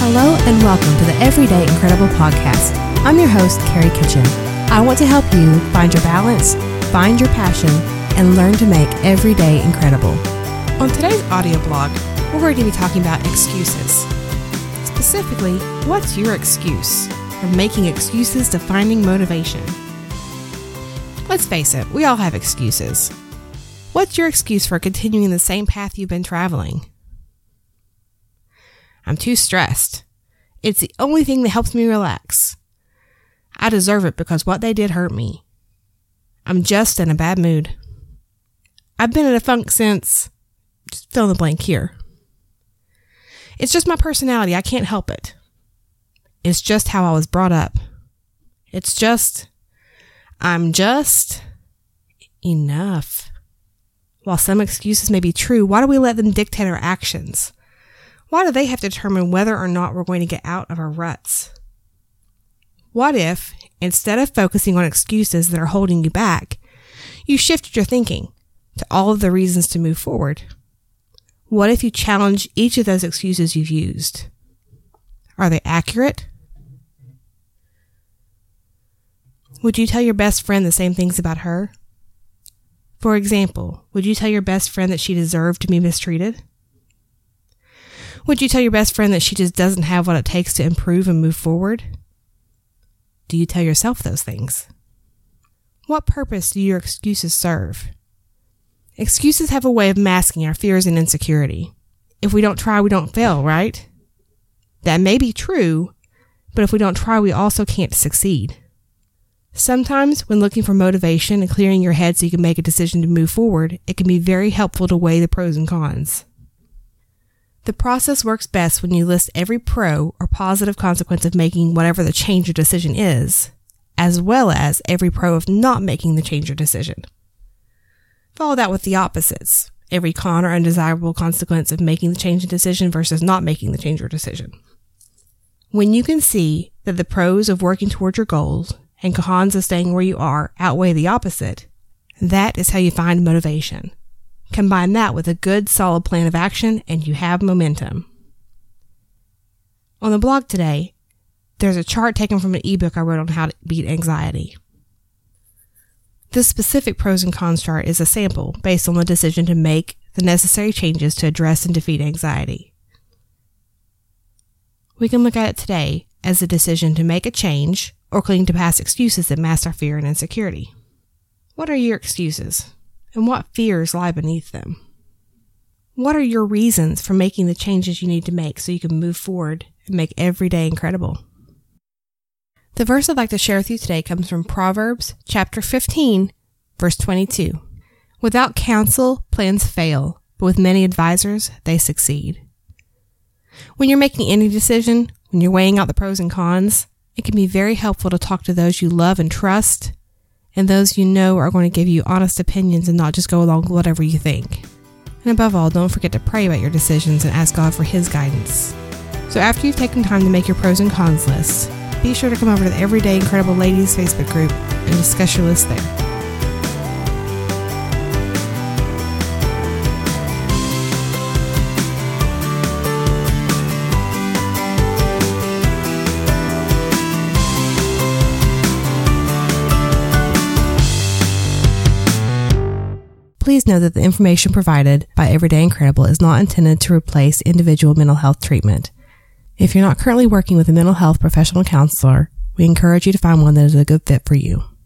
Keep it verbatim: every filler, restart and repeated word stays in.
Hello and welcome to the Everyday Incredible podcast. I'm your host, Carrie Kitchen. I want to help you find your balance, find your passion, and learn to make every day incredible. On today's audio blog, we're going to be talking about excuses. Specifically, what's your excuse? From making excuses to finding motivation. Let's face it, we all have excuses. What's your excuse for continuing the same path you've been traveling? I'm too stressed. It's the only thing that helps me relax. I deserve it because what they did hurt me. I'm just in a bad mood. I've been in a funk since... Just fill in the blank here. It's just my personality. I can't help it. It's just how I was brought up. It's just... I'm just... enough. While some excuses may be true, why do we let them dictate our actions? Why do they have to determine whether or not we're going to get out of our ruts? What if, instead of focusing on excuses that are holding you back, you shifted your thinking to all of the reasons to move forward? What if you challenge each of those excuses you've used? Are they accurate? Would you tell your best friend the same things about her? For example, would you tell your best friend that she deserved to be mistreated? Would you tell your best friend that she just doesn't have what it takes to improve and move forward? Do you tell yourself those things? What purpose do your excuses serve? Excuses have a way of masking our fears and insecurity. If we don't try, we don't fail, right? That may be true, but if we don't try, we also can't succeed. Sometimes, when looking for motivation and clearing your head so you can make a decision to move forward, it can be very helpful to weigh the pros and cons. The process works best when you list every pro or positive consequence of making whatever the change or decision is, as well as every pro of not making the change or decision. Follow that with the opposites, every con or undesirable consequence of making the change or decision versus not making the change or decision. When you can see that the pros of working towards your goals and cons of staying where you are outweigh the opposite, that is how you find motivation. Combine that with a good, solid plan of action, and you have momentum. On the blog today, there's a chart taken from an ebook I wrote on how to beat anxiety. This specific pros and cons chart is a sample based on the decision to make the necessary changes to address and defeat anxiety. We can look at it today as a decision to make a change or cling to past excuses that mask our fear and insecurity. What are your excuses? And what fears lie beneath them? What are your reasons for making the changes you need to make so you can move forward and make every day incredible? The verse I'd like to share with you today comes from Proverbs chapter fifteen, verse twenty-two. Without counsel, plans fail, but with many advisors, they succeed. When you're making any decision, when you're weighing out the pros and cons, it can be very helpful to talk to those you love and trust, and those you know are going to give you honest opinions and not just go along with whatever you think. And above all, don't forget to pray about your decisions and ask God for His guidance. So after you've taken time to make your pros and cons list, be sure to come over to the Everyday Incredible Ladies Facebook group and discuss your list there. Please know that the information provided by Everyday Incredible is not intended to replace individual mental health treatment. If you're not currently working with a mental health professional counselor, we encourage you to find one that is a good fit for you.